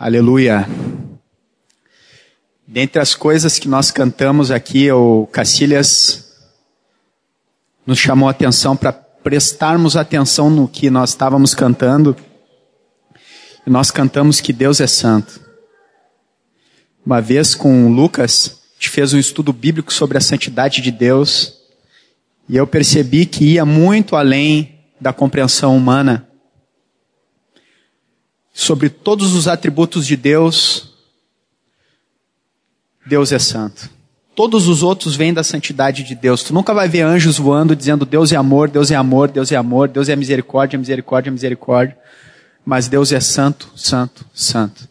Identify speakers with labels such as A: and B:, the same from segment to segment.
A: Aleluia. Dentre as coisas que nós cantamos aqui, o Cacilhas nos chamou a atenção para prestarmos atenção no que nós estávamos cantando. E nós cantamos que Deus é santo. Uma vez com o Lucas, a gente fez um estudo bíblico sobre a santidade de Deus. E eu percebi que ia muito além da compreensão humana. Sobre todos os atributos de Deus, Deus é santo. Todos os outros vêm da santidade de Deus. Tu nunca vai ver anjos voando dizendo Deus é amor, Deus é amor, Deus é amor, Deus é misericórdia, misericórdia, misericórdia. Mas Deus é santo, santo, santo.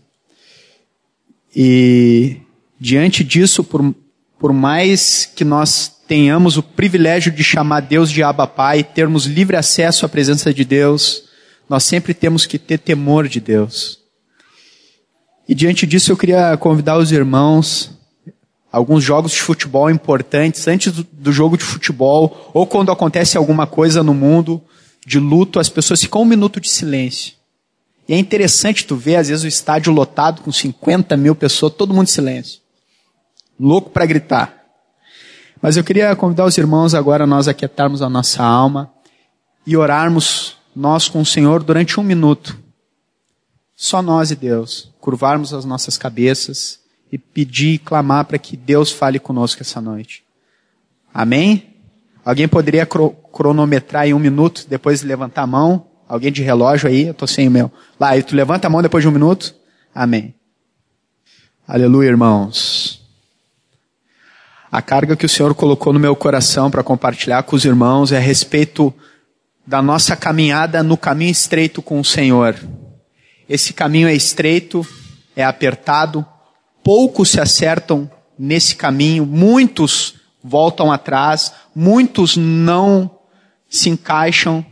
A: E diante disso, por mais que nós tenhamos o privilégio de chamar Deus de Abba Pai, termos livre acesso à presença de Deus, nós sempre temos que ter temor de Deus. E diante disso eu queria convidar os irmãos, alguns jogos de futebol importantes, antes do jogo de futebol, ou quando acontece alguma coisa no mundo de luto, as pessoas ficam 1 minuto de silêncio. E é interessante tu ver, às vezes, o estádio lotado com 50 mil pessoas, todo mundo em silêncio. Louco para gritar. Mas eu queria convidar os irmãos agora a nós aquietarmos a nossa alma e orarmos nós com o Senhor durante 1 minuto. Só nós e Deus. Curvarmos as nossas cabeças e pedir e clamar para que Deus fale conosco essa noite. Amém? Alguém poderia cronometrar em 1 minuto, depois de levantar a mão? Alguém de relógio aí? Eu estou sem o meu. Lá, e tu levanta a mão depois de 1 minuto? Amém. Aleluia, irmãos. A carga que o Senhor colocou no meu coração para compartilhar com os irmãos é a respeito da nossa caminhada no caminho estreito com o Senhor. Esse caminho é estreito, é apertado, poucos se acertam nesse caminho, muitos voltam atrás, muitos não se encaixam.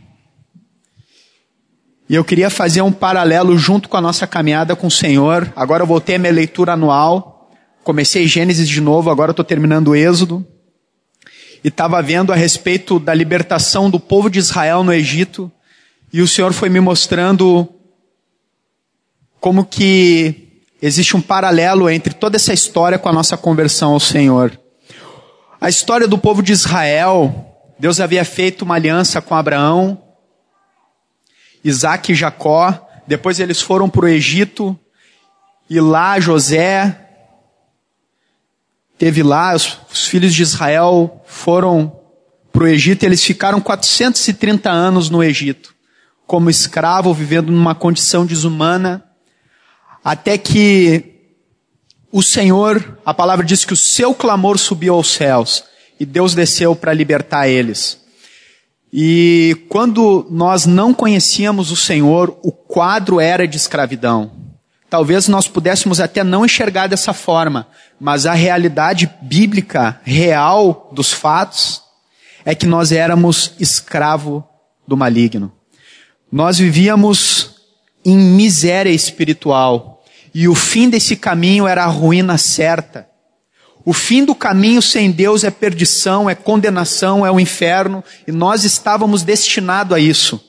A: E eu queria fazer um paralelo junto com a nossa caminhada com o Senhor. Agora eu voltei a minha leitura anual, comecei Gênesis de novo, agora estou terminando o Êxodo. E estava vendo a respeito da libertação do povo de Israel no Egito. E o Senhor foi me mostrando como que existe um paralelo entre toda essa história com a nossa conversão ao Senhor. A história do povo de Israel, Deus havia feito uma aliança com Abraão, Isaac e Jacó. Depois eles foram para o Egito. E lá José teve lá, os filhos de Israel foram para o Egito, e eles ficaram 430 anos no Egito, como escravo, vivendo numa condição desumana, até que o Senhor, a palavra diz que o seu clamor subiu aos céus, e Deus desceu para libertar eles. E quando nós não conhecíamos o Senhor, o quadro era de escravidão. Talvez nós pudéssemos até não enxergar dessa forma, mas a realidade bíblica, real dos fatos, é que nós éramos escravo do maligno. Nós vivíamos em miséria espiritual, e o fim desse caminho era a ruína certa. O fim do caminho sem Deus é perdição, é condenação, é o inferno, e nós estávamos destinados a isso.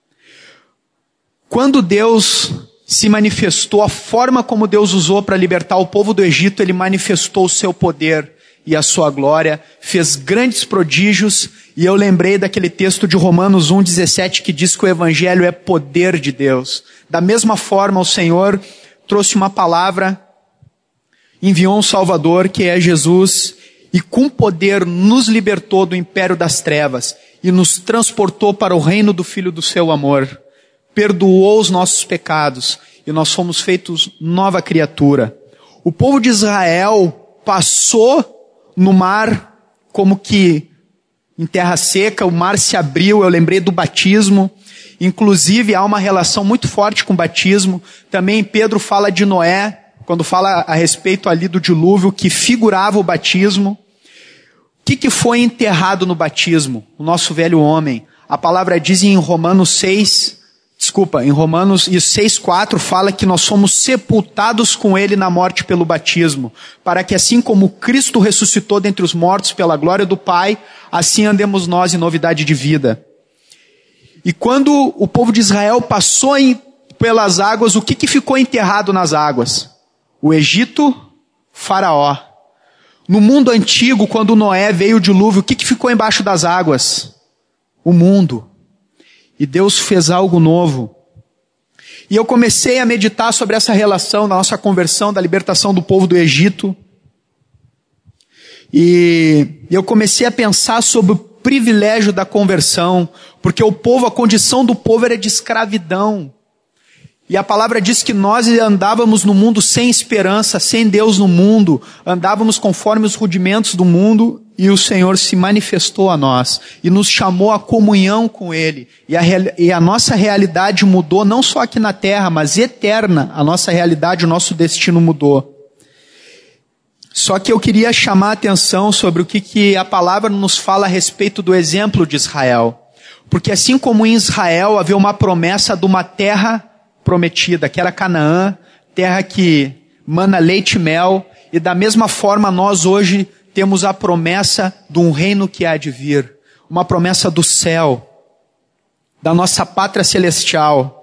A: Quando Deus se manifestou, a forma como Deus usou para libertar o povo do Egito, Ele manifestou o seu poder e a sua glória, fez grandes prodígios, e eu lembrei daquele texto de Romanos 1,17 que diz que o Evangelho é poder de Deus. Da mesma forma, o Senhor trouxe uma palavra, enviou um Salvador, que é Jesus, e com poder nos libertou do império das trevas, e nos transportou para o reino do Filho do seu amor. Perdoou os nossos pecados, e nós fomos feitos nova criatura. O povo de Israel passou no mar como que em terra seca, o mar se abriu, eu lembrei do batismo. Inclusive há uma relação muito forte com o batismo. Também Pedro fala de Noé, quando fala a respeito ali do dilúvio, que figurava o batismo. O que foi enterrado no batismo? O nosso velho homem. A palavra diz em Romanos 6:4 fala que nós somos sepultados com Ele na morte pelo batismo, para que assim como Cristo ressuscitou dentre os mortos pela glória do Pai, assim andemos nós em novidade de vida. E quando o povo de Israel passou pelas águas, o que ficou enterrado nas águas? O Egito, Faraó. No mundo antigo, quando Noé veio o dilúvio, o que ficou embaixo das águas? O mundo. E Deus fez algo novo. E eu comecei a meditar sobre essa relação da nossa conversão, da libertação do povo do Egito. E eu comecei a pensar sobre o privilégio da conversão, porque o povo, a condição do povo era de escravidão. E a palavra diz que nós andávamos no mundo sem esperança, sem Deus no mundo, andávamos conforme os rudimentos do mundo, e o Senhor se manifestou a nós, e nos chamou à comunhão com Ele. E a nossa realidade mudou, não só aqui na terra, mas eterna, a nossa realidade, o nosso destino mudou. Só que eu queria chamar a atenção sobre o que a palavra nos fala a respeito do exemplo de Israel. Porque assim como em Israel havia uma promessa de uma terra prometida, que era Canaã, terra que mana leite e mel, e da mesma forma nós hoje temos a promessa de um reino que há de vir, uma promessa do céu, da nossa pátria celestial.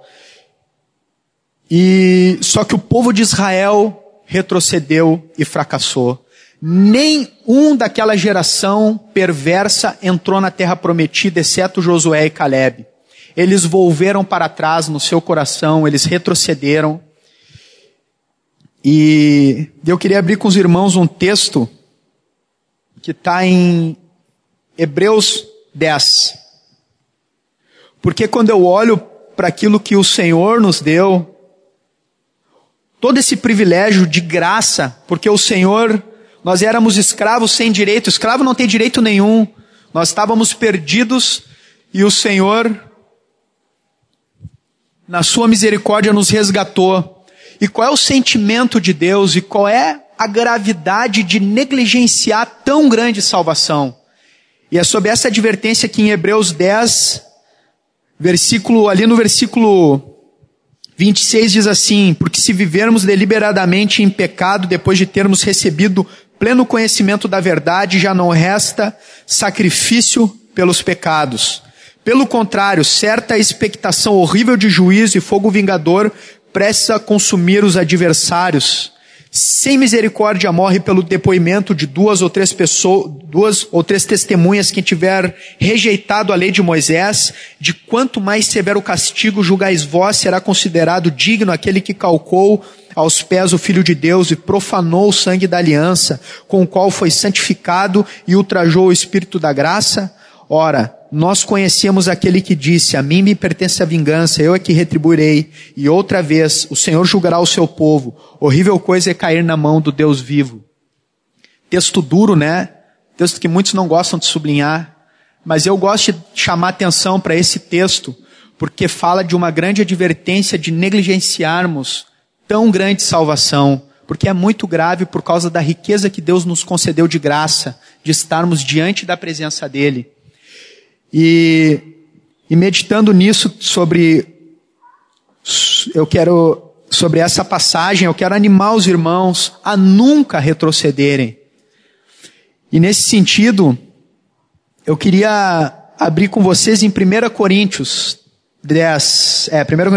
A: E só que o povo de Israel retrocedeu e fracassou. Nenhum daquela geração perversa entrou na terra prometida, exceto Josué e Calebe. Eles volveram para trás no seu coração, eles retrocederam. E eu queria abrir com os irmãos um texto que está em Hebreus 10. Porque quando eu olho para aquilo que o Senhor nos deu, todo esse privilégio de graça, porque o Senhor, nós éramos escravos sem direito, escravo não tem direito nenhum, nós estávamos perdidos e o Senhor, na sua misericórdia, nos resgatou. E qual é o sentimento de Deus e qual é a gravidade de negligenciar tão grande salvação? E é sob essa advertência que em Hebreus 10, ali no versículo 26 diz assim: porque se vivermos deliberadamente em pecado, depois de termos recebido pleno conhecimento da verdade, já não resta sacrifício pelos pecados. Pelo contrário, certa expectação horrível de juízo e fogo vingador prestes a consumir os adversários. Sem misericórdia morre pelo depoimento de duas ou três testemunhas que tiver rejeitado a lei de Moisés. De quanto mais severo castigo julgais vós, será considerado digno aquele que calcou aos pés o Filho de Deus e profanou o sangue da aliança, com o qual foi santificado e ultrajou o Espírito da graça? Ora, nós conhecemos aquele que disse: a mim me pertence a vingança, eu é que retribuirei. E outra vez, o Senhor julgará o seu povo. Horrível coisa é cair na mão do Deus vivo. Texto duro, né? Texto que muitos não gostam de sublinhar. Mas eu gosto de chamar atenção para esse texto, porque fala de uma grande advertência de negligenciarmos tão grande salvação. Porque é muito grave por causa da riqueza que Deus nos concedeu de graça, de estarmos diante da presença dEle. E meditando nisso sobre essa passagem, eu quero animar os irmãos a nunca retrocederem. E nesse sentido, eu queria abrir com vocês em 1 Coríntios 10,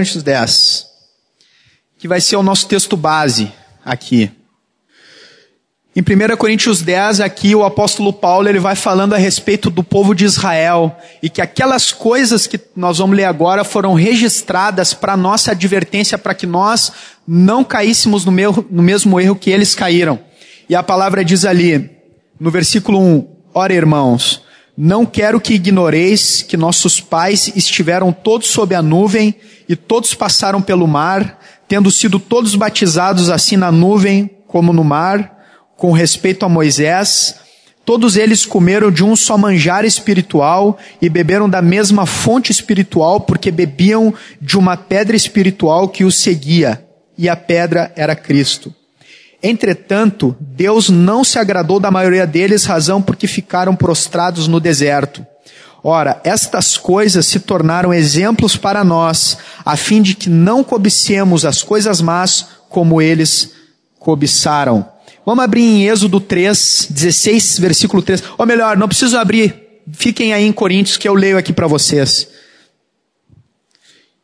A: que vai ser o nosso texto base aqui. Em 1 Coríntios 10, aqui o apóstolo Paulo ele vai falando a respeito do povo de Israel e que aquelas coisas que nós vamos ler agora foram registradas para nossa advertência, para que nós não caíssemos no mesmo erro que eles caíram. E a palavra diz ali, no versículo 1, ora irmãos, não quero que ignoreis que nossos pais estiveram todos sob a nuvem e todos passaram pelo mar, tendo sido todos batizados assim na nuvem como no mar, com respeito a Moisés, todos eles comeram de um só manjar espiritual e beberam da mesma fonte espiritual, porque bebiam de uma pedra espiritual que os seguia, e a pedra era Cristo. Entretanto, Deus não se agradou da maioria deles, razão porque ficaram prostrados no deserto. Ora, estas coisas se tornaram exemplos para nós, a fim de que não cobicemos as coisas más como eles cobiçaram. Vamos abrir em Êxodo 3, 16, versículo 3. Ou melhor, não preciso abrir, fiquem aí em Coríntios que eu leio aqui para vocês.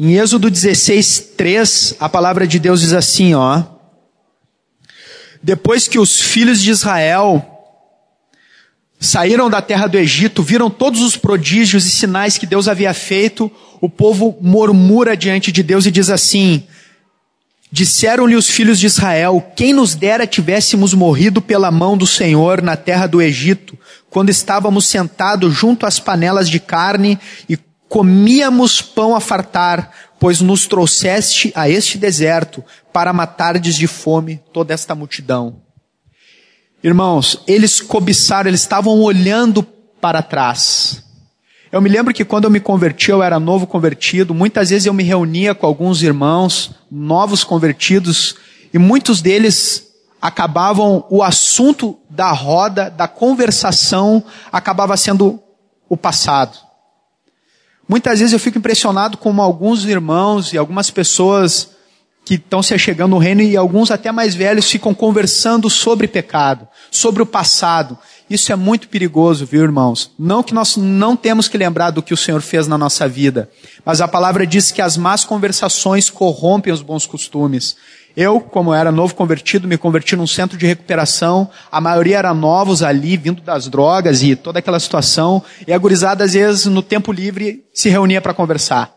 A: Em Êxodo 16:3, a palavra de Deus diz assim, ó. Depois que os filhos de Israel saíram da terra do Egito, viram todos os prodígios e sinais que Deus havia feito, o povo murmura diante de Deus e diz assim: disseram-lhe os filhos de Israel, quem nos dera tivéssemos morrido pela mão do Senhor na terra do Egito, quando estávamos sentados junto às panelas de carne e comíamos pão a fartar, pois nos trouxeste a este deserto para matardes de fome toda esta multidão. Irmãos, eles cobiçaram, eles estavam olhando para trás. Eu me lembro que quando eu me converti, eu era novo convertido, muitas vezes eu me reunia com alguns irmãos, novos convertidos, e muitos deles acabavam, o assunto da roda, da conversação, acabava sendo o passado. Muitas vezes eu fico impressionado com alguns irmãos e algumas pessoas que estão se achegando no reino e alguns até mais velhos ficam conversando sobre pecado, sobre o passado. Isso é muito perigoso, viu, irmãos? Não que nós não temos que lembrar do que o Senhor fez na nossa vida, mas a palavra diz que as más conversações corrompem os bons costumes. Eu, como era novo convertido, me converti num centro de recuperação, a maioria eram novos ali, vindo das drogas e toda aquela situação, e a gurizada às vezes no tempo livre se reunia para conversar.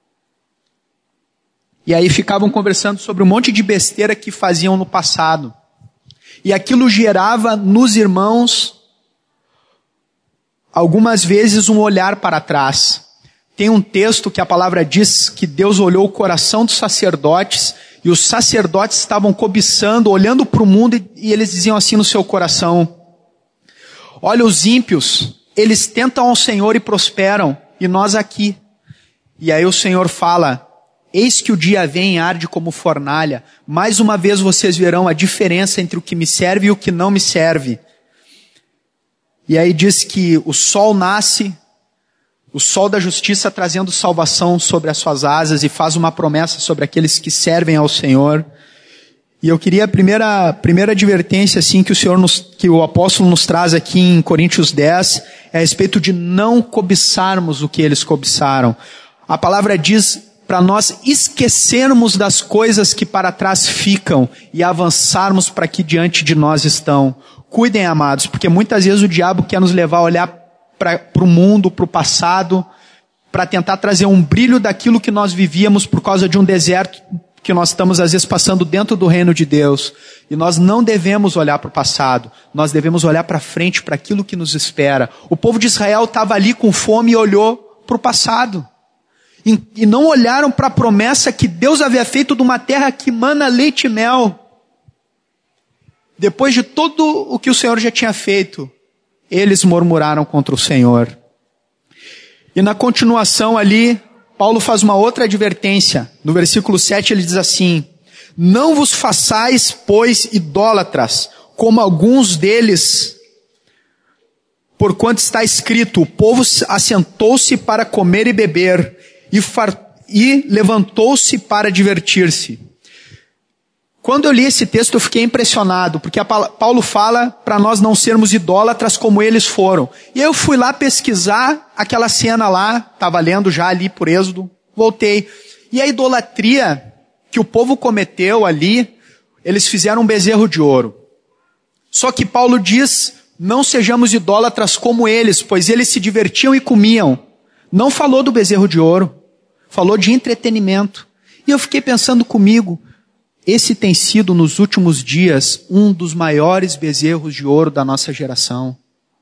A: E aí ficavam conversando sobre um monte de besteira que faziam no passado. E aquilo gerava nos irmãos, algumas vezes, um olhar para trás. Tem um texto que a palavra diz que Deus olhou o coração dos sacerdotes, e os sacerdotes estavam cobiçando, olhando para o mundo, e eles diziam assim no seu coração: olha, os ímpios, eles tentam ao Senhor e prosperam, e nós aqui. E aí o Senhor fala: eis que o dia vem e arde como fornalha. Mais uma vez vocês verão a diferença entre o que me serve e o que não me serve. E aí diz que o sol nasce, o sol da justiça trazendo salvação sobre as suas asas e faz uma promessa sobre aqueles que servem ao Senhor. E eu queria a primeira advertência assim, que o apóstolo nos traz aqui em Coríntios 10, é a respeito de não cobiçarmos o que eles cobiçaram. A palavra diz para nós esquecermos das coisas que para trás ficam e avançarmos para que diante de nós estão. Cuidem, amados, porque muitas vezes o diabo quer nos levar a olhar para o mundo, para o passado, para tentar trazer um brilho daquilo que nós vivíamos por causa de um deserto que nós estamos às vezes passando dentro do reino de Deus. E nós não devemos olhar para o passado, nós devemos olhar para frente, para aquilo que nos espera. O povo de Israel estava ali com fome e olhou para o passado. E não olharam para a promessa que Deus havia feito de uma terra que mana leite e mel. Depois de tudo o que o Senhor já tinha feito, eles murmuraram contra o Senhor. E na continuação ali, Paulo faz uma outra advertência. No versículo 7 ele diz assim: não vos façais, pois, idólatras, como alguns deles, porquanto está escrito, o povo assentou-se para comer e beber, e levantou-se para divertir-se. Quando eu li esse texto eu fiquei impressionado, porque Paulo fala para nós não sermos idólatras como eles foram. E eu fui lá pesquisar aquela cena lá, estava lendo já ali por Êxodo, voltei. E a idolatria que o povo cometeu ali, eles fizeram um bezerro de ouro. Só que Paulo diz, não sejamos idólatras como eles, pois eles se divertiam e comiam. Não falou do bezerro de ouro, falou de entretenimento. E eu fiquei pensando comigo, esse tem sido nos últimos dias um dos maiores bezerros de ouro da nossa geração.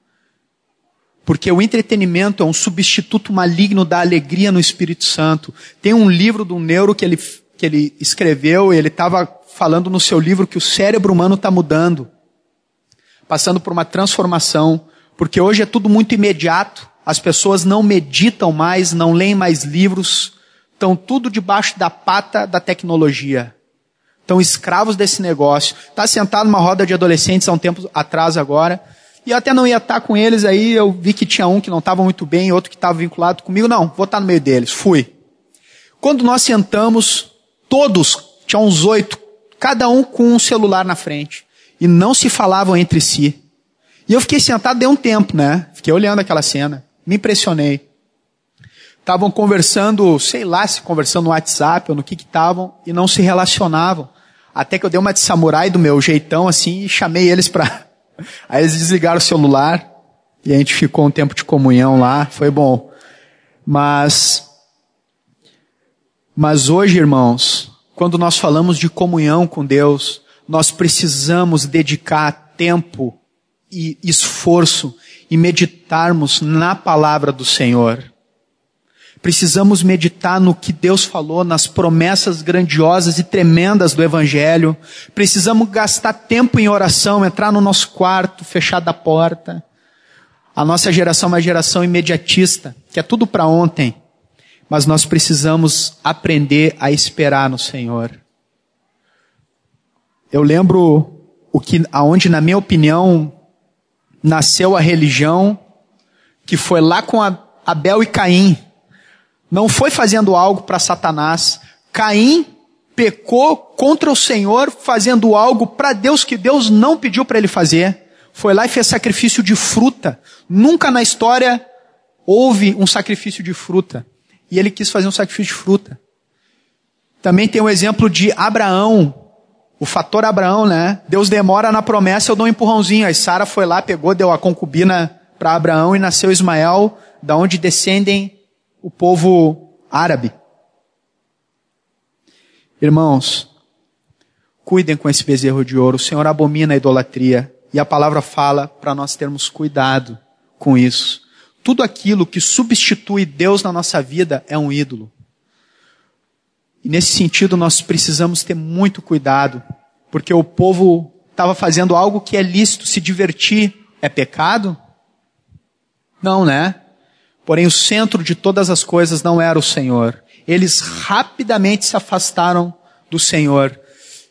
A: Porque o entretenimento é um substituto maligno da alegria no Espírito Santo. Tem um livro do neuro que ele escreveu, e ele estava falando no seu livro que o cérebro humano está mudando, passando por uma transformação, porque hoje é tudo muito imediato, as pessoas não meditam mais, não leem mais livros, estão tudo debaixo da pata da tecnologia. Estão escravos desse negócio. Está sentado numa roda de adolescentes há um tempo atrás agora, e eu até não ia estar com eles, aí eu vi que tinha um que não estava muito bem, outro que estava vinculado comigo. Não, vou estar no meio deles. Fui. Quando nós sentamos, todos, tinha uns 8, cada um com um celular na frente, e não se falavam entre si. E eu fiquei sentado, deu um tempo, né? Fiquei olhando aquela cena, me impressionei. estavam conversando, sei lá, se conversando no WhatsApp ou no que estavam, e não se relacionavam. Até que eu dei uma de samurai do meu jeitão assim e chamei eles para... Aí eles desligaram o celular e a gente ficou um tempo de comunhão lá, foi bom. Mas hoje, irmãos, quando nós falamos de comunhão com Deus, nós precisamos dedicar tempo e esforço e meditarmos na palavra do Senhor. Precisamos meditar no que Deus falou, nas promessas grandiosas e tremendas do Evangelho. Precisamos gastar tempo em oração, entrar no nosso quarto, fechar a porta. A nossa geração é uma geração imediatista, que é tudo para ontem. Mas nós precisamos aprender a esperar no Senhor. Eu lembro aonde, na minha opinião, nasceu a religião, que foi lá com Abel e Caim. Não foi fazendo algo para Satanás. Caim pecou contra o Senhor, fazendo algo para Deus que Deus não pediu para ele fazer. Foi lá e fez sacrifício de fruta. Nunca na história houve um sacrifício de fruta. E ele quis fazer um sacrifício de fruta. Também tem o exemplo de Abraão. O fator Abraão, né? Deus demora na promessa, eu dou um empurrãozinho. Aí Sara foi lá, pegou, deu a concubina para Abraão e nasceu Ismael, da onde descendem o povo árabe. Irmãos, cuidem com esse bezerro de ouro. O Senhor abomina a idolatria. E a palavra fala para nós termos cuidado com isso. Tudo aquilo que substitui Deus na nossa vida é um ídolo. E nesse sentido nós precisamos ter muito cuidado. Porque o povo estava fazendo algo que é lícito. Se divertir é pecado? Não, né? Porém, o centro de todas as coisas não era o Senhor. Eles rapidamente se afastaram do Senhor.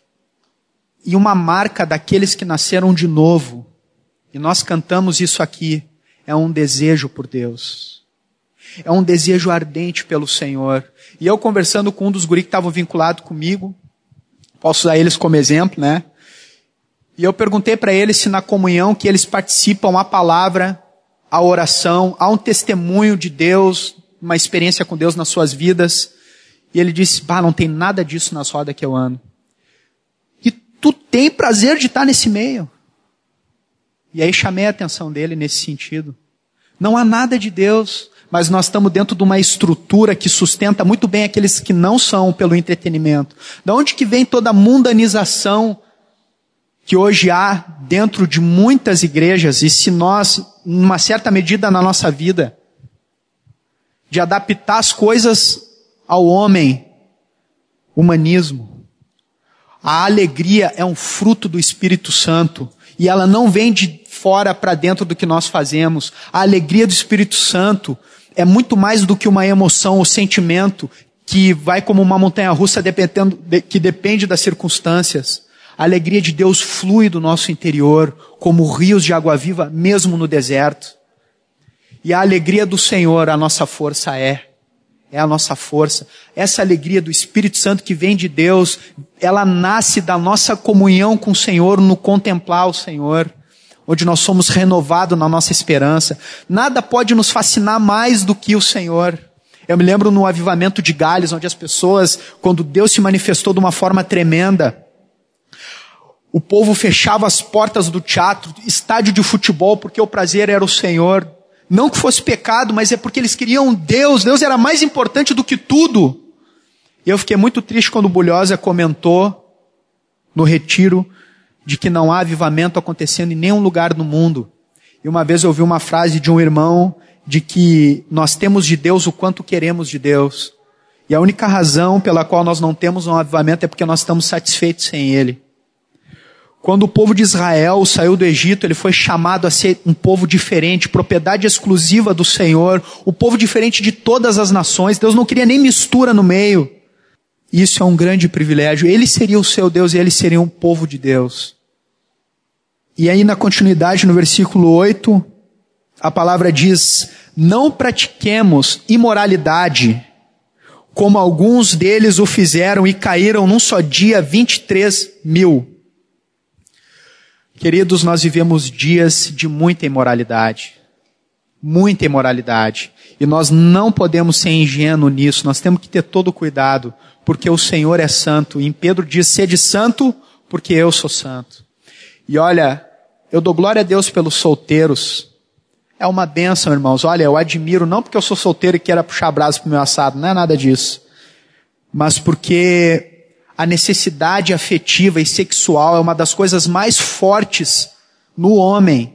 A: E uma marca daqueles que nasceram de novo, e nós cantamos isso aqui, é um desejo por Deus. É um desejo ardente pelo Senhor. E eu conversando com um dos guris que estavam vinculados comigo, posso usar eles como exemplo, né? E eu perguntei para eles se na comunhão que eles participam, a palavra, a oração, há um testemunho de Deus, uma experiência com Deus nas suas vidas. E ele disse, não tem nada disso nas rodas que eu ando. E tu tem prazer de estar nesse meio. E aí chamei a atenção dele nesse sentido. Não há nada de Deus, mas nós estamos dentro de uma estrutura que sustenta muito bem aqueles que não são pelo entretenimento. Da onde que vem toda a mundanização que hoje há dentro de muitas igrejas, e se nós, numa certa medida na nossa vida, de adaptar as coisas ao homem, humanismo. A alegria é um fruto do Espírito Santo, e ela não vem de fora para dentro do que nós fazemos. A alegria do Espírito Santo é muito mais do que uma emoção ou sentimento que vai como uma montanha-russa que depende das circunstâncias. A alegria de Deus flui do nosso interior, como rios de água viva, mesmo no deserto. E a alegria do Senhor, a nossa força é a nossa força. Essa alegria do Espírito Santo que vem de Deus, ela nasce da nossa comunhão com o Senhor, no contemplar o Senhor, onde nós somos renovados na nossa esperança. Nada pode nos fascinar mais do que o Senhor. Eu me lembro no avivamento de Gales, onde as pessoas, quando Deus se manifestou de uma forma tremenda, o povo fechava as portas do teatro, estádio de futebol, porque o prazer era o Senhor. Não que fosse pecado, mas é porque eles queriam Deus. Deus era mais importante do que tudo. E eu fiquei muito triste quando o Bulhosa comentou no retiro de que não há avivamento acontecendo em nenhum lugar no mundo. E uma vez eu ouvi uma frase de um irmão de que nós temos de Deus o quanto queremos de Deus. E a única razão pela qual nós não temos um avivamento é porque nós estamos satisfeitos sem Ele. Quando o povo de Israel saiu do Egito, ele foi chamado a ser um povo diferente, propriedade exclusiva do Senhor, o povo diferente de todas as nações. Deus não queria nem mistura no meio. Isso é um grande privilégio. Ele seria o seu Deus e eles seriam um povo de Deus. E aí na continuidade, no versículo 8, a palavra diz, não pratiquemos imoralidade, como alguns deles o fizeram e caíram num só dia 23.000. Queridos, nós vivemos dias de muita imoralidade. Muita imoralidade. E nós não podemos ser ingênuos nisso, nós temos que ter todo o cuidado, porque o Senhor é santo. E em Pedro diz, sede santo, porque eu sou santo. E olha, eu dou glória a Deus pelos solteiros. É uma bênção, irmãos. Olha, eu admiro, não porque eu sou solteiro e quero puxar brasa pro meu assado, não é nada disso. Mas porque a necessidade afetiva e sexual é uma das coisas mais fortes no homem.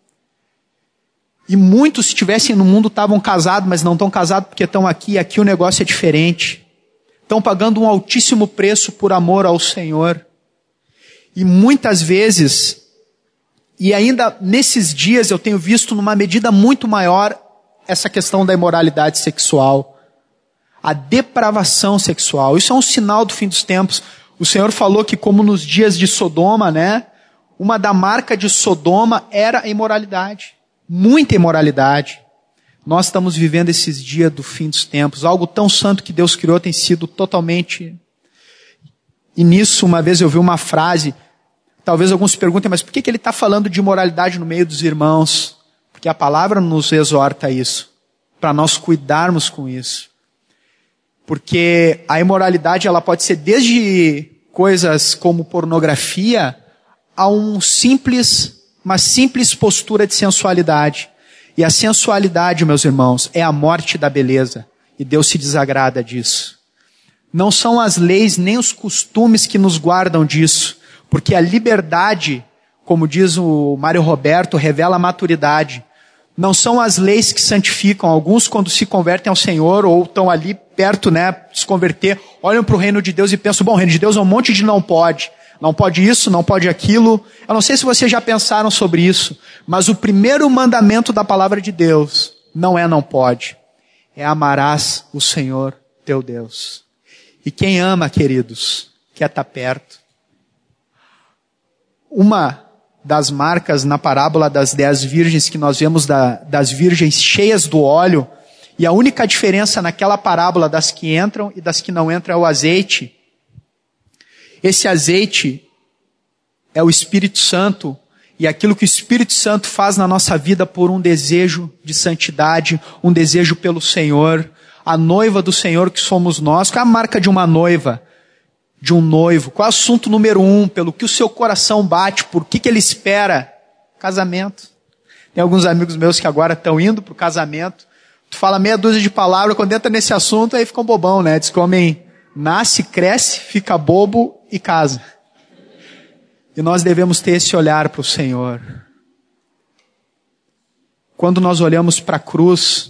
A: E muitos, se estivessem no mundo, estavam casados, mas não estão casados porque estão aqui, e aqui o negócio é diferente. Estão pagando um altíssimo preço por amor ao Senhor. E muitas vezes, e ainda nesses dias eu tenho visto numa medida muito maior essa questão da imoralidade sexual. A depravação sexual. Isso é um sinal do fim dos tempos. O Senhor falou que como nos dias de Sodoma, né? Uma da marca de Sodoma era a imoralidade. Muita imoralidade. Nós estamos vivendo esses dias do fim dos tempos. Algo tão santo que Deus criou tem sido totalmente... E nisso, uma vez eu vi uma frase, talvez alguns se perguntem, mas por que ele está falando de imoralidade no meio dos irmãos? Porque a palavra nos exorta a isso, para nós cuidarmos com isso. Porque a imoralidade, ela pode ser desde coisas como pornografia, a uma simples postura de sensualidade. E a sensualidade, meus irmãos, é a morte da beleza. E Deus se desagrada disso. Não são as leis nem os costumes que nos guardam disso. Porque a liberdade, como diz o Mário Roberto, revela a maturidade. Não são as leis que santificam. Alguns, quando se convertem ao Senhor, ou estão ali perto, né, de se converter, olham para o reino de Deus e pensam, bom, o reino de Deus é um monte de não pode. Não pode isso, não pode aquilo. Eu não sei se vocês já pensaram sobre isso, mas o primeiro mandamento da palavra de Deus não pode. É amarás o Senhor teu Deus. E quem ama, queridos, quer estar perto. Uma das marcas na parábola das 10 virgens que nós vemos das virgens cheias do óleo, e a única diferença naquela parábola das que entram e das que não entram é o azeite. Esse azeite é o Espírito Santo e aquilo que o Espírito Santo faz na nossa vida por um desejo de santidade, um desejo pelo Senhor, a noiva do Senhor que somos nós. Qual é a marca de uma noiva? De um noivo? Qual é o assunto número 1? Pelo que o seu coração bate, por que ele espera? Casamento. Tem alguns amigos meus que agora estão indo para o casamento. Tu fala meia dúzia de palavras, quando entra nesse assunto, aí fica um bobão, né? Diz que o homem nasce, cresce, fica bobo e casa. E nós devemos ter esse olhar para o Senhor. Quando nós olhamos para a cruz,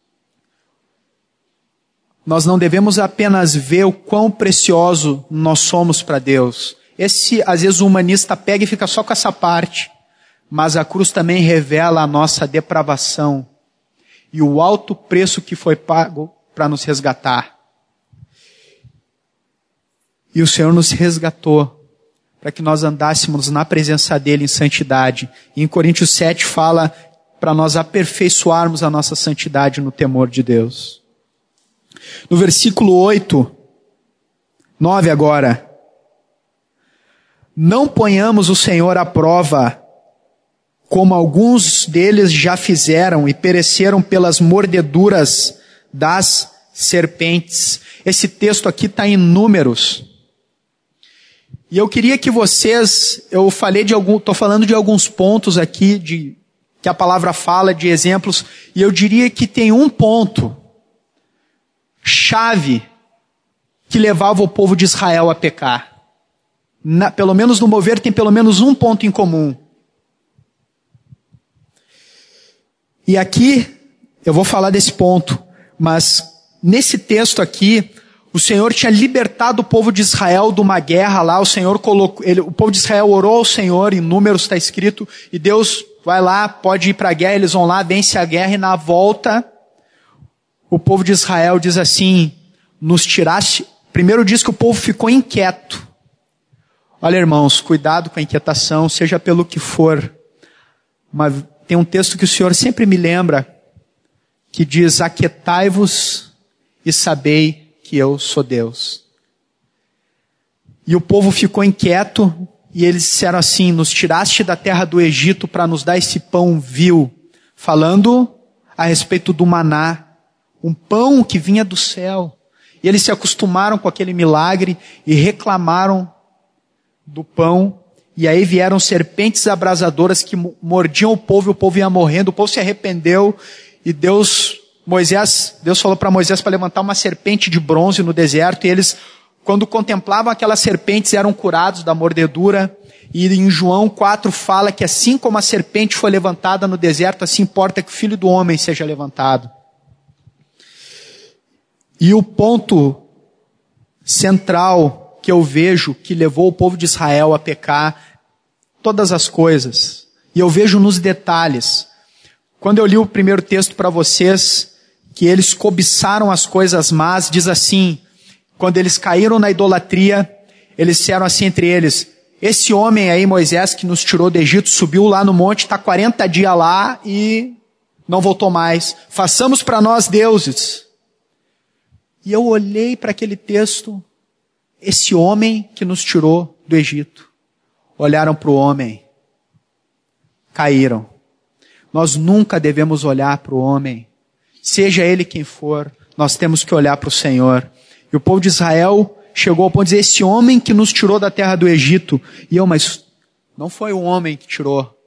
A: nós não devemos apenas ver o quão precioso nós somos para Deus. Às vezes o humanista pega e fica só com essa parte. Mas a cruz também revela a nossa depravação e o alto preço que foi pago para nos resgatar. E o Senhor nos resgatou para que nós andássemos na presença dEle em santidade. E em Coríntios 7 fala para nós aperfeiçoarmos a nossa santidade no temor de Deus. No versículo 9 agora. Não ponhamos o Senhor à prova, como alguns deles já fizeram e pereceram pelas mordeduras das serpentes. Esse texto aqui está em Números. E eu queria que estou falando de alguns pontos aqui, que a palavra fala, de exemplos, e eu diria que tem um ponto chave que levava o povo de Israel a pecar. Pelo menos no mover tem pelo menos um ponto em comum. E aqui eu vou falar desse ponto, mas nesse texto aqui, o Senhor tinha libertado o povo de Israel de uma guerra lá, o povo de Israel orou ao Senhor, em Números está escrito, e Deus vai lá, pode ir para a guerra, eles vão lá, vence a guerra, e na volta, o povo de Israel diz assim, nos tiraste, primeiro diz que o povo ficou inquieto. Olha, irmãos, cuidado com a inquietação, seja pelo que for. Tem um texto que o Senhor sempre me lembra, que diz, aquietai-vos e sabei que eu sou Deus. E o povo ficou inquieto, e eles disseram assim, nos tiraste da terra do Egito para nos dar esse pão vil, falando a respeito do maná, um pão que vinha do céu. E eles se acostumaram com aquele milagre e reclamaram do pão. E aí vieram serpentes abrasadoras que mordiam o povo ia morrendo. O povo se arrependeu e Deus falou para Moisés para levantar uma serpente de bronze no deserto. E eles, quando contemplavam aquelas serpentes, eram curados da mordedura. E em João 4 fala que assim como a serpente foi levantada no deserto, assim importa que o Filho do Homem seja levantado. E o ponto central que eu vejo que levou o povo de Israel a pecar, todas as coisas, e eu vejo nos detalhes. Quando eu li o primeiro texto para vocês, que eles cobiçaram as coisas más, diz assim, quando eles caíram na idolatria, eles disseram assim entre eles, esse homem aí, Moisés, que nos tirou do Egito, subiu lá no monte, está 40 dias lá e não voltou mais. Façamos para nós deuses. E eu olhei para aquele texto, esse homem que nos tirou do Egito. Olharam para o homem, caíram. Nós nunca devemos olhar para o homem, seja ele quem for, nós temos que olhar para o Senhor. E o povo de Israel chegou ao ponto de dizer, esse homem que nos tirou da terra do Egito. E eu, mas não foi o homem que tirou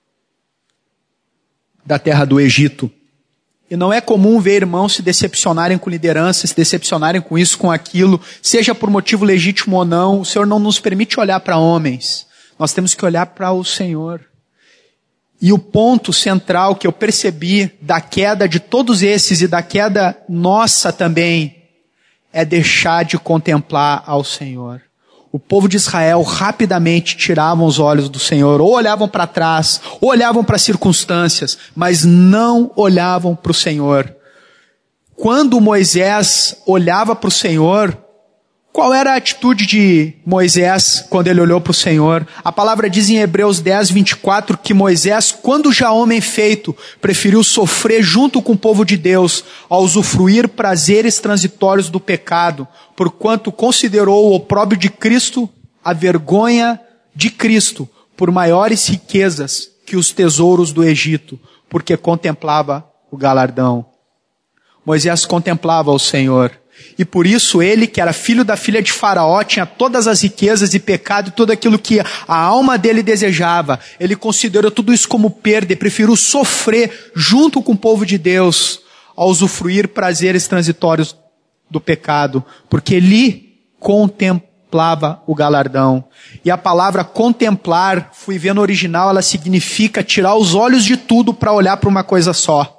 A: da terra do Egito. E não é comum ver irmãos se decepcionarem com liderança, se decepcionarem com isso, com aquilo, seja por motivo legítimo ou não. O Senhor não nos permite olhar para homens. Nós temos que olhar para o Senhor. E o ponto central que eu percebi da queda de todos esses e da queda nossa também é deixar de contemplar ao Senhor. O povo de Israel rapidamente tiravam os olhos do Senhor, ou olhavam para trás, ou olhavam para as circunstâncias, mas não olhavam para o Senhor. Quando Moisés olhava para o Senhor, qual era a atitude de Moisés quando ele olhou para o Senhor? A palavra diz em Hebreus 10, 24, que Moisés, quando já homem feito, preferiu sofrer junto com o povo de Deus, a usufruir prazeres transitórios do pecado, porquanto considerou o opróbrio de Cristo, a vergonha de Cristo, por maiores riquezas que os tesouros do Egito, porque contemplava o galardão. Moisés contemplava o Senhor. E por isso ele, que era filho da filha de Faraó, tinha todas as riquezas e pecado e tudo aquilo que a alma dele desejava. Ele considerou tudo isso como perda e preferiu sofrer junto com o povo de Deus a usufruir prazeres transitórios do pecado, porque ele contemplava o galardão. E a palavra contemplar, fui ver no original, ela significa tirar os olhos de tudo para olhar para uma coisa só.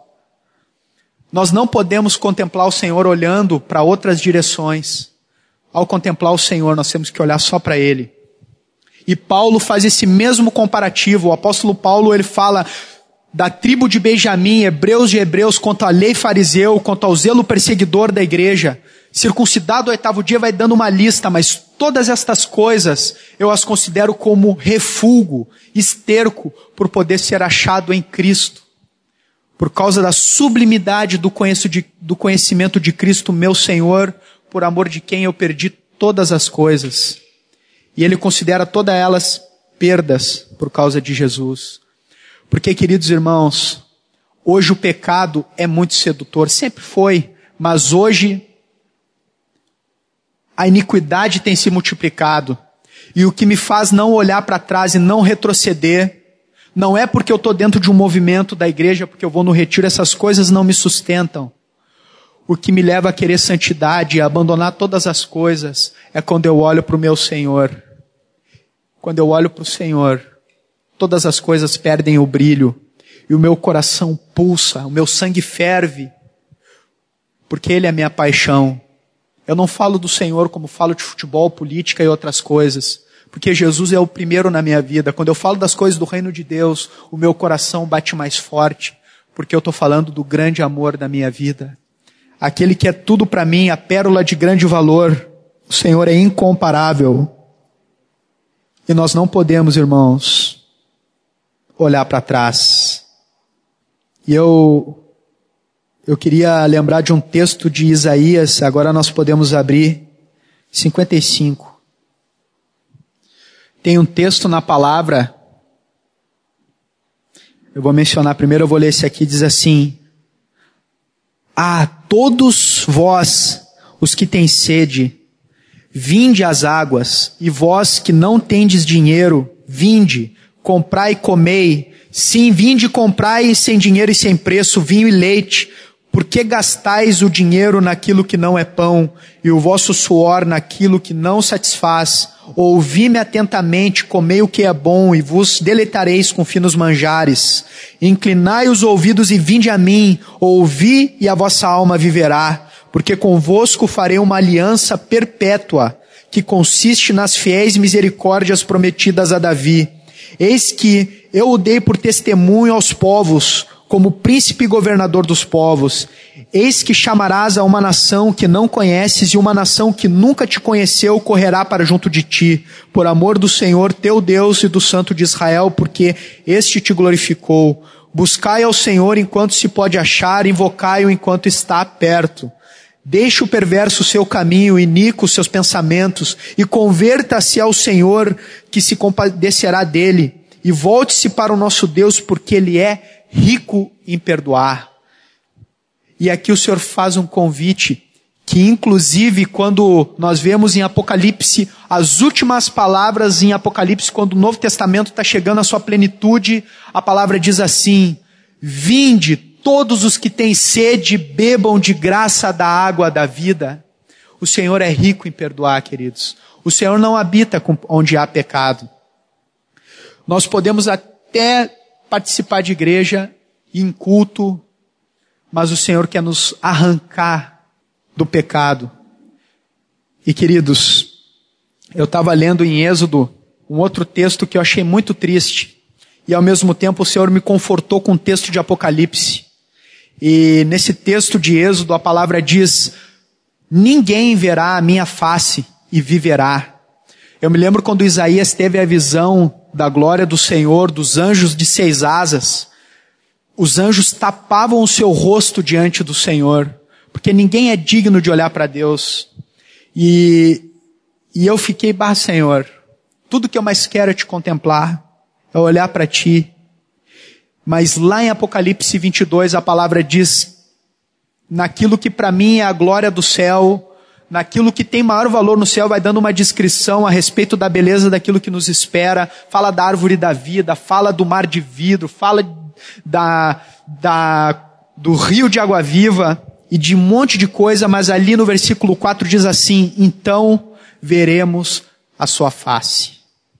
A: Nós não podemos contemplar o Senhor olhando para outras direções. Ao contemplar o Senhor, nós temos que olhar só para Ele. E Paulo faz esse mesmo comparativo. O apóstolo Paulo, ele fala da tribo de Benjamim, hebreus de hebreus, quanto à lei fariseu, quanto ao zelo perseguidor da igreja. Circuncidado ao 8º dia vai dando uma lista, mas todas estas coisas eu as considero como refúgio, esterco, por poder ser achado em Cristo. Por causa da sublimidade do conhecimento de Cristo, meu Senhor, por amor de quem eu perdi todas as coisas. E ele considera todas elas perdas por causa de Jesus. Porque, queridos irmãos, hoje o pecado é muito sedutor, sempre foi, mas hoje a iniquidade tem se multiplicado. E o que me faz não olhar para trás e não retroceder, não é porque eu estou dentro de um movimento da igreja, porque eu vou no retiro, essas coisas não me sustentam. O que me leva a querer santidade e a abandonar todas as coisas é quando eu olho para o meu Senhor. Quando eu olho para o Senhor, todas as coisas perdem o brilho e o meu coração pulsa, o meu sangue ferve, porque Ele é a minha paixão. Eu não falo do Senhor como falo de futebol, política e outras coisas, porque Jesus é o primeiro na minha vida. Quando eu falo das coisas do reino de Deus, o meu coração bate mais forte, porque eu estou falando do grande amor da minha vida. Aquele que é tudo para mim, a pérola de grande valor. O Senhor é incomparável. E nós não podemos, irmãos, olhar para trás. E eu queria lembrar de um texto de Isaías, agora nós podemos abrir, 55. Tem um texto na palavra, eu vou mencionar primeiro, eu vou ler esse aqui, diz assim: todos vós, os que têm sede, vinde às águas, e vós que não tendes dinheiro, vinde, comprai e comei. Sim, vinde, comprai sem dinheiro e sem preço, vinho e leite. Por que gastais o dinheiro naquilo que não é pão, e o vosso suor naquilo que não satisfaz? Ouvi-me atentamente, comei o que é bom, e vos deleitareis com finos manjares. Inclinai os ouvidos e vinde a mim, ouvi e a vossa alma viverá. Porque convosco farei uma aliança perpétua, que consiste nas fiéis misericórdias prometidas a Davi. Eis que eu o dei por testemunho aos povos, como príncipe e governador dos povos. Eis que chamarás a uma nação que não conheces, e uma nação que nunca te conheceu correrá para junto de ti, por amor do Senhor teu Deus e do Santo de Israel, porque este te glorificou. Buscai ao Senhor enquanto se pode achar, invocai-o enquanto está perto. Deixe o perverso o seu caminho, iníquo os seus pensamentos, e converta-se ao Senhor, que se compadecerá dele, e volte-se para o nosso Deus, porque Ele é rico em perdoar. E aqui o Senhor faz um convite, que inclusive quando nós vemos em Apocalipse, as últimas palavras em Apocalipse, quando o Novo Testamento está chegando à sua plenitude, a palavra diz assim: vinde, todos os que têm sede, bebam de graça da água da vida. O Senhor é rico em perdoar, queridos. O Senhor não habita onde há pecado. Nós podemos até participar de igreja e em culto, mas o Senhor quer nos arrancar do pecado. E queridos, eu estava lendo em Êxodo um outro texto que eu achei muito triste. E ao mesmo tempo o Senhor me confortou com o texto de Apocalipse. E nesse texto de Êxodo a palavra diz: ninguém verá a minha face e viverá. Eu me lembro quando Isaías teve a visão da glória do Senhor, dos anjos de 6 asas. Os anjos tapavam o seu rosto diante do Senhor, porque ninguém é digno de olhar para Deus. E eu fiquei, Senhor, tudo que eu mais quero é te contemplar, é olhar para ti. Mas lá em Apocalipse 22 a palavra diz: naquilo que para mim é a glória do céu, naquilo que tem maior valor no céu, vai dando uma descrição a respeito da beleza daquilo que nos espera, fala da árvore da vida, fala do mar de vidro, fala do rio de água viva e de um monte de coisa, mas ali no versículo 4 diz assim: então veremos a sua face.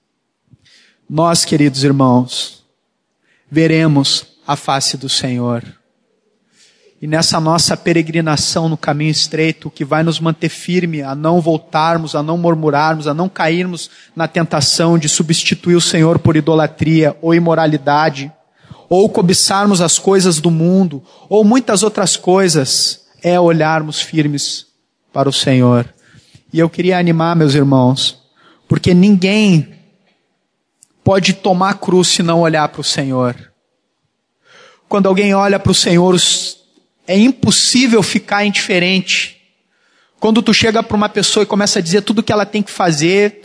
A: Nós, queridos irmãos, veremos a face do Senhor. E nessa nossa peregrinação no caminho estreito, que vai nos manter firme a não voltarmos, a não murmurarmos, a não cairmos na tentação de substituir o Senhor por idolatria ou imoralidade, ou cobiçarmos as coisas do mundo, ou muitas outras coisas, é olharmos firmes para o Senhor. E eu queria animar, meus irmãos, porque ninguém pode tomar a cruz se não olhar para o Senhor. Quando alguém olha para o Senhor, é impossível ficar indiferente. Quando tu chega para uma pessoa e começa a dizer tudo que ela tem que fazer,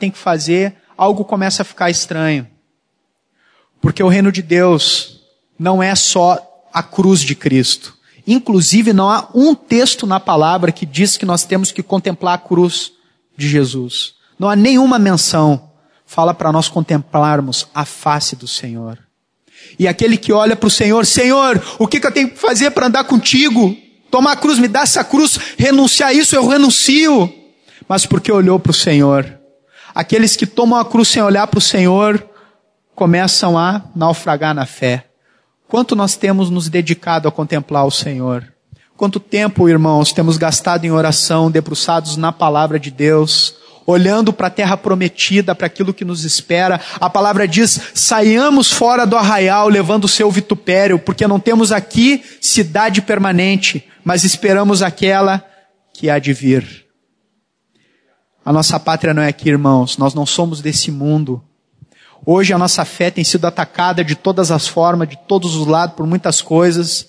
A: algo começa a ficar estranho. Porque o reino de Deus não é só a cruz de Cristo. Inclusive não há um texto na palavra que diz que nós temos que contemplar a cruz de Jesus. Não há nenhuma menção. Fala para nós contemplarmos a face do Senhor. E aquele que olha para o Senhor: Senhor, o que eu tenho que fazer para andar contigo? Tomar a cruz, me dá essa cruz, renunciar a isso, eu renuncio. Mas porque olhou para o Senhor. Aqueles que tomam a cruz sem olhar para o Senhor, começam a naufragar na fé. Quanto nós temos nos dedicado a contemplar o Senhor? Quanto tempo, irmãos, temos gastado em oração, debruçados na palavra de Deus, olhando para a terra prometida, para aquilo que nos espera. A palavra diz: saiamos fora do arraial, levando o seu vitupério, porque não temos aqui cidade permanente, mas esperamos aquela que há de vir. A nossa pátria não é aqui, irmãos, nós não somos desse mundo. Hoje a nossa fé tem sido atacada de todas as formas, de todos os lados, por muitas coisas.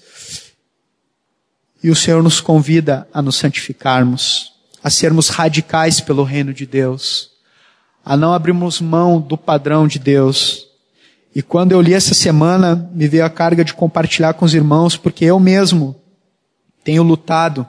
A: E o Senhor nos convida a nos santificarmos, a sermos radicais pelo reino de Deus, a não abrirmos mão do padrão de Deus. E quando eu li essa semana, me veio a carga de compartilhar com os irmãos, porque eu mesmo tenho lutado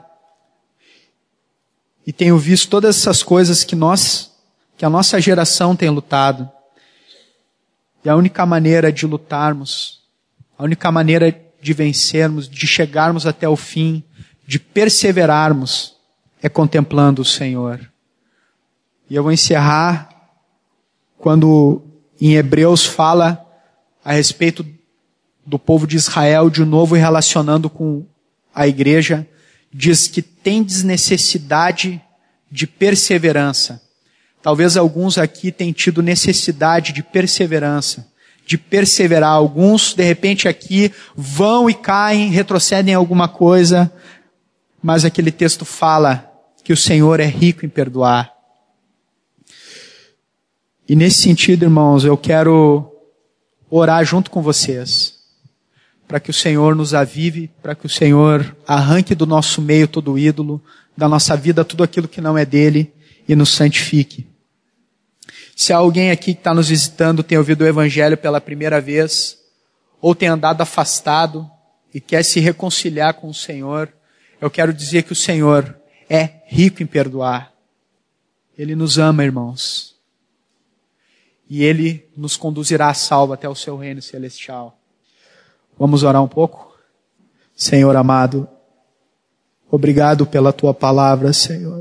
A: e tenho visto todas essas coisas que a nossa geração tem lutado. E a única maneira de lutarmos, a única maneira de vencermos, de chegarmos até o fim, de perseverarmos, é contemplando o Senhor. E eu vou encerrar quando em Hebreus fala a respeito do povo de Israel, de novo relacionando com a igreja, diz que tendes necessidade de perseverança. Talvez alguns aqui tenham tido necessidade de perseverança, de perseverar. Alguns, de repente, aqui vão e caem, retrocedem em alguma coisa, mas aquele texto fala que o Senhor é rico em perdoar. E nesse sentido, irmãos, eu quero orar junto com vocês, para que o Senhor nos avive, para que o Senhor arranque do nosso meio todo ídolo, da nossa vida tudo aquilo que não é dele e nos santifique. Se há alguém aqui que está nos visitando, tem ouvido o Evangelho pela primeira vez, ou tem andado afastado e quer se reconciliar com o Senhor, eu quero dizer que o Senhor é rico em perdoar. Ele nos ama, irmãos. E Ele nos conduzirá a salvo até o seu reino celestial. Vamos orar um pouco? Senhor amado, obrigado pela Tua palavra, Senhor.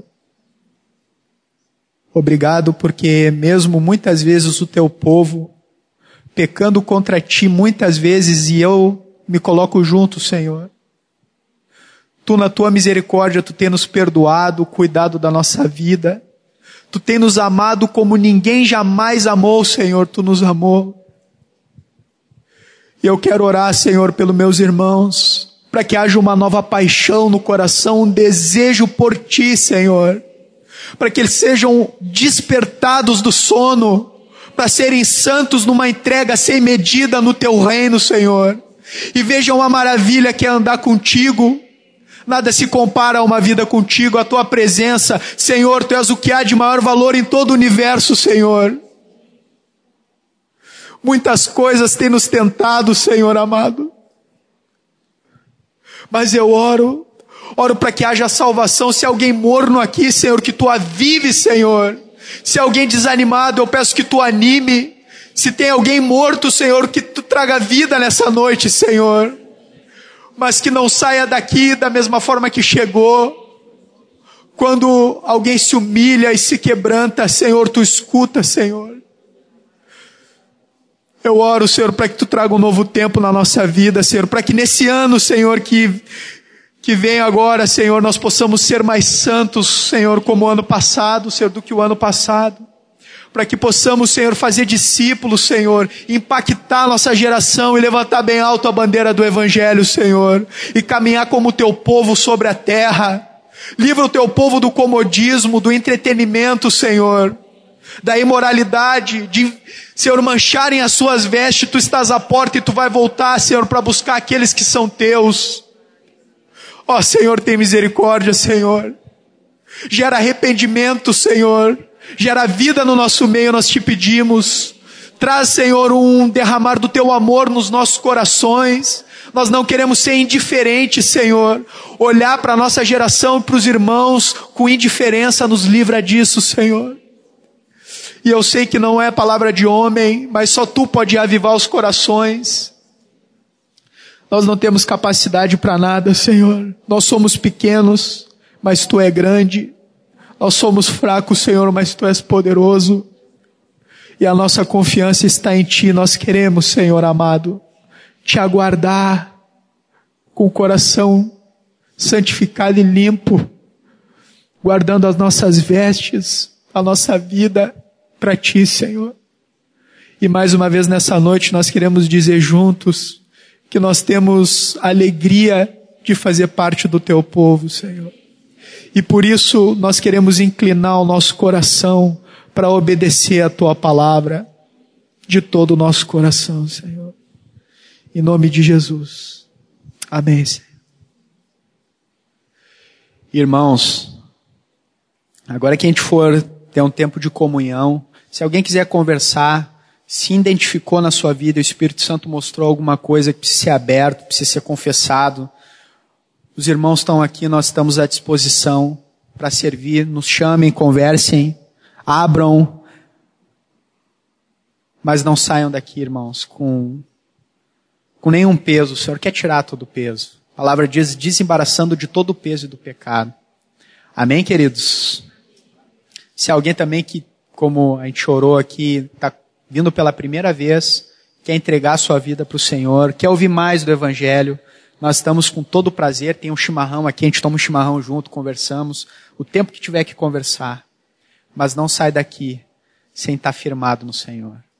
A: Obrigado porque mesmo muitas vezes o Teu povo, pecando contra Ti muitas vezes, e eu me coloco junto, Senhor. Tu na Tua misericórdia, Tu tem nos perdoado, cuidado da nossa vida. Tu tem nos amado como ninguém jamais amou, Senhor, Tu nos amou. E eu quero orar, Senhor, pelos meus irmãos, para que haja uma nova paixão no coração, um desejo por Ti, Senhor. Para que eles sejam despertados do sono, para serem santos numa entrega sem medida no Teu reino, Senhor. E vejam a maravilha que é andar contigo. Nada se compara a uma vida contigo, a Tua presença. Senhor, Tu és o que há de maior valor em todo o universo, Senhor. Muitas coisas têm nos tentado, Senhor amado. Mas eu oro para que haja salvação. Se alguém morno aqui, Senhor, que Tu avive, Senhor. Se alguém desanimado, eu peço que Tu anime. Se tem alguém morto, Senhor, que Tu traga vida nessa noite, Senhor. Mas que não saia daqui da mesma forma que chegou. Quando alguém se humilha e se quebranta, Senhor, Tu escuta, Senhor. Eu oro, Senhor, para que Tu traga um novo tempo na nossa vida, Senhor. Para que nesse ano, Senhor, que vem agora, Senhor, nós possamos ser mais santos, Senhor, como o ano passado, Senhor, do que o ano passado. Para que possamos, Senhor, fazer discípulos, Senhor, impactar a nossa geração e levantar bem alto a bandeira do Evangelho, Senhor, e caminhar como Teu povo sobre a terra. Livra o Teu povo do comodismo, do entretenimento, Senhor, da imoralidade, de, Senhor, mancharem as suas vestes. Tu estás à porta e Tu vai voltar, Senhor, para buscar aqueles que são Teus. Ó, Senhor, tem misericórdia, Senhor. Gera arrependimento, Senhor. Gera vida no nosso meio, nós Te pedimos. Traz, Senhor, um derramar do Teu amor nos nossos corações. Nós não queremos ser indiferentes, Senhor. Olhar para a nossa geração e para os irmãos com indiferença, nos livra disso, Senhor. E eu sei que não é palavra de homem, mas só Tu pode avivar os corações. Nós não temos capacidade para nada, Senhor. Nós somos pequenos, mas Tu é grande. Nós somos fracos, Senhor, mas Tu és poderoso. E a nossa confiança está em Ti. Nós queremos, Senhor amado, Te aguardar com o coração santificado e limpo, guardando as nossas vestes, a nossa vida para Ti, Senhor. E mais uma vez nessa noite nós queremos dizer juntos que nós temos a alegria de fazer parte do Teu povo, Senhor. E por isso nós queremos inclinar o nosso coração para obedecer a Tua palavra de todo o nosso coração, Senhor. Em nome de Jesus. Amém, Senhor. Irmãos, agora que a gente for ter um tempo de comunhão, se alguém quiser conversar, se identificou na sua vida, o Espírito Santo mostrou alguma coisa que precisa ser aberto, precisa ser confessado, Os irmãos estão aqui, nós estamos à disposição para servir. Nos chamem, conversem, abram. Mas não saiam daqui, irmãos, com nenhum peso. O Senhor quer tirar todo o peso. A palavra diz, desembaraçando de todo o peso e do pecado. Amém, queridos? Se alguém também que, como a gente orou aqui, está vindo pela primeira vez, quer entregar a sua vida para o Senhor, quer ouvir mais do Evangelho, nós estamos com todo o prazer, tem um chimarrão aqui, a gente toma um chimarrão junto, conversamos, o tempo que tiver que conversar. Mas não sai daqui sem estar firmado no Senhor.